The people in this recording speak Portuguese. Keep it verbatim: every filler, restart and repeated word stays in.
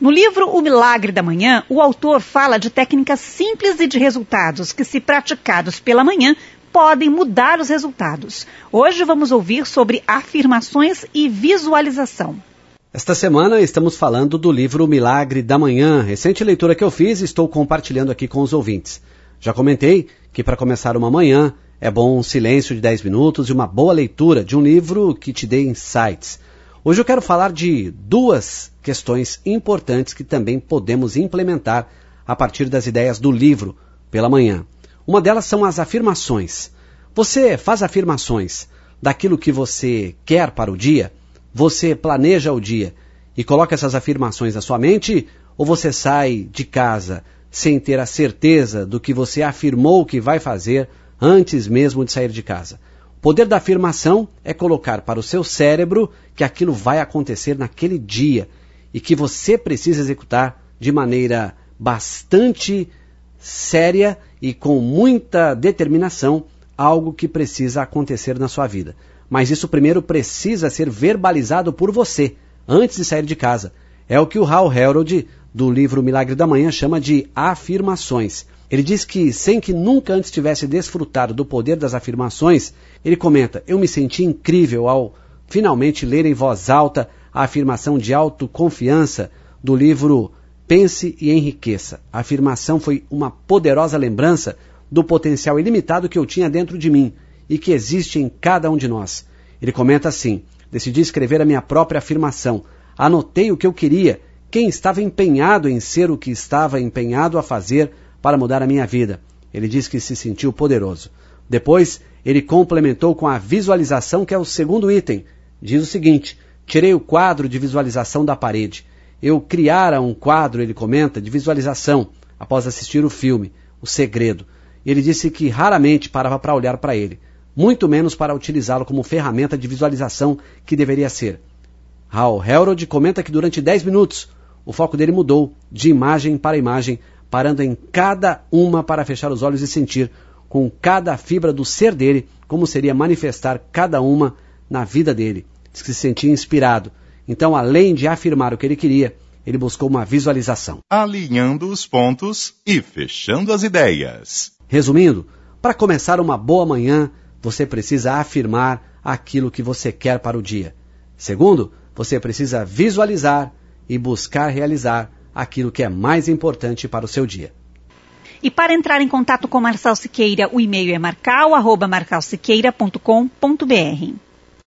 No livro O Milagre da Manhã, o autor fala de técnicas simples e de resultados que, se praticados pela manhã, podem mudar os resultados. Hoje vamos ouvir sobre afirmações e visualização. Esta semana estamos falando do livro O Milagre da Manhã, recente leitura que eu fiz e estou compartilhando aqui com os ouvintes. Já comentei que para começar uma manhã é bom um silêncio de dez minutos e uma boa leitura de um livro que te dê insights. Hoje eu quero falar de duas questões importantes que também podemos implementar a partir das ideias do livro pela manhã. Uma delas são as afirmações. Você faz afirmações daquilo que você quer para o dia? Você planeja o dia e coloca essas afirmações na sua mente? Ou você sai de casa sem ter a certeza do que você afirmou que vai fazer antes mesmo de sair de casa? O poder da afirmação é colocar para o seu cérebro que aquilo vai acontecer naquele dia e que você precisa executar de maneira bastante séria e com muita determinação algo que precisa acontecer na sua vida. Mas isso primeiro precisa ser verbalizado por você antes de sair de casa. É o que o Hal Herold, do livro O Milagre da Manhã, chama de afirmações. Ele diz que, sem que nunca antes tivesse desfrutado do poder das afirmações, ele comenta: eu me senti incrível ao finalmente ler em voz alta a afirmação de autoconfiança do livro Pense e Enriqueça. A afirmação foi uma poderosa lembrança do potencial ilimitado que eu tinha dentro de mim e que existe em cada um de nós. Ele comenta assim: decidi escrever a minha própria afirmação, anotei o que eu queria, quem estava empenhado em ser o que estava empenhado a fazer para mudar a minha vida. Ele diz que se sentiu poderoso. Depois, ele complementou com a visualização, que é o segundo item. Diz o seguinte: tirei o quadro de visualização da parede. Eu criara um quadro, ele comenta, de visualização, após assistir o filme, O Segredo. Ele disse que raramente parava para olhar para ele, muito menos para utilizá-lo como ferramenta de visualização que deveria ser. Hal Herold comenta que durante dez minutos, o foco dele mudou de imagem para imagem, parando em cada uma para fechar os olhos e sentir, com cada fibra do ser dele, como seria manifestar cada uma na vida dele. Diz que se sentia inspirado. Então, além de afirmar o que ele queria, ele buscou uma visualização. Alinhando os pontos e fechando as ideias. Resumindo, para começar uma boa manhã, você precisa afirmar aquilo que você quer para o dia. Segundo, você precisa visualizar e buscar realizar aquilo que é mais importante para o seu dia. E para entrar em contato com Marçal Siqueira, o e-mail é marcal arroba marcal siqueira ponto com ponto br.